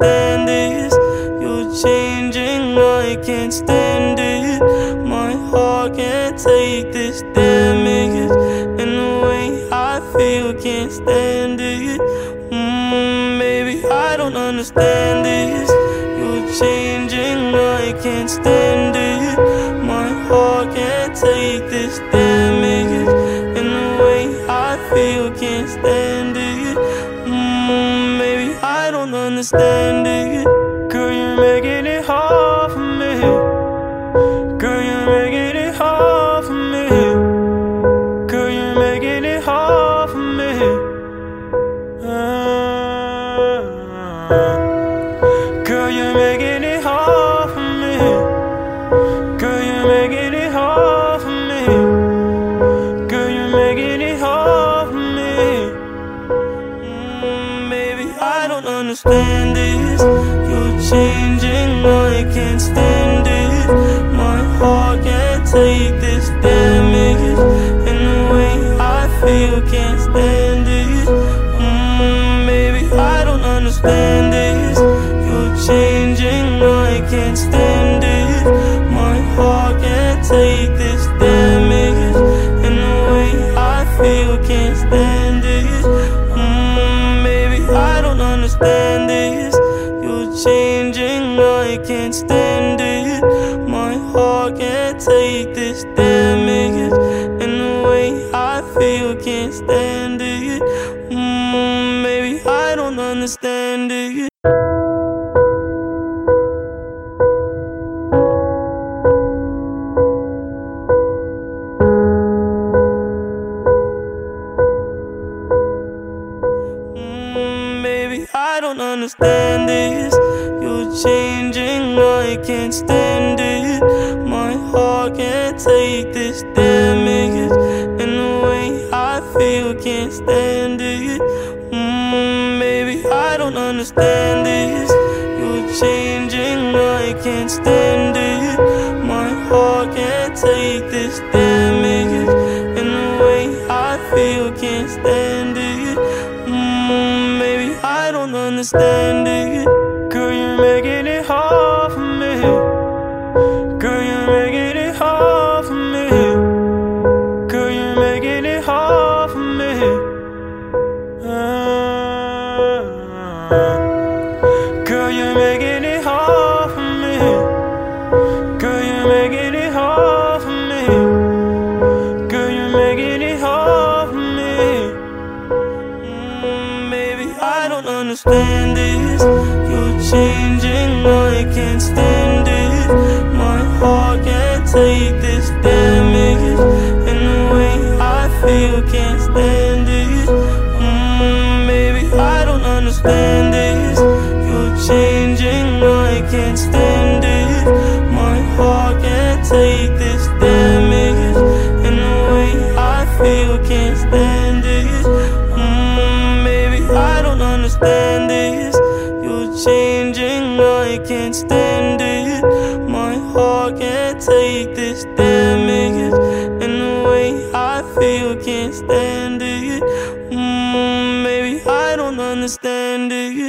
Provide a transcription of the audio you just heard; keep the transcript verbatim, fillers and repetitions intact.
understand this. You're changing, I can't stand it. My heart can't take this damage, and the way I feel can't stand it. Mm, baby, I don't understand this. You're changing, I can't stand it. My heart can't take this damage, and the way I feel can't stand it. Mm, baby, I don't understand it. Girl, you're making it hard for me. Girl, you're making it hard for me. Girl, you're making it hard for me. Uh, girl, you're making it hard for me. Girl, you're making it hard for me. Girl, you're making it hard for me. Mm, baby, I don't understand this. You're changing, I can't stand it. My heart can't take this damage, and the way I feel can't stand it. Mm, baby, I don't understand this. You're changing, I can't stand it. My heart can't take this damage, and the way I feel can't stand it. Mm, baby, I don't understand this. You're changing, I can't stand it. My heart can't take this damage, and the way I feel can't stand it. Mm, baby, I don't understand it. Mm, baby, I don't understand this. You're changing, I can't stand it. My heart can't take this damage, and the way I feel can't stand it. Mm, baby, I don't understand this. You're changing, I can't stand it. My heart can't take this damage, and the way I feel can't stand it. Mm, baby, I don't understand it. Girl, you're making it hard for me. Girl, you're making it hard for me. Girl, you're making it hard for me. Uh, girl, you're making it hard for me. Girl, you're making it hard for me. Girl, you're making it hard for me. Mm, baby, I don't understand this. You're changing, I can't stand it. My heart can't take this damage, and the way I feel can't stand it. Mm, baby, I don't understand this. You're changing, I can't stand it. My heart can't take this damage, and the way I feel can't stand it. Mm, baby, I don't understand this. You're changing, I can't stand it. My heart can't take this damage.